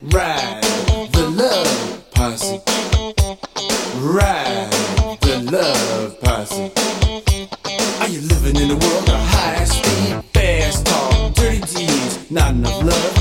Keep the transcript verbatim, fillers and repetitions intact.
Ride the love posse. Ride the love posse. Are you living in a world of high speed, fast talk, dirty deeds, not enough love?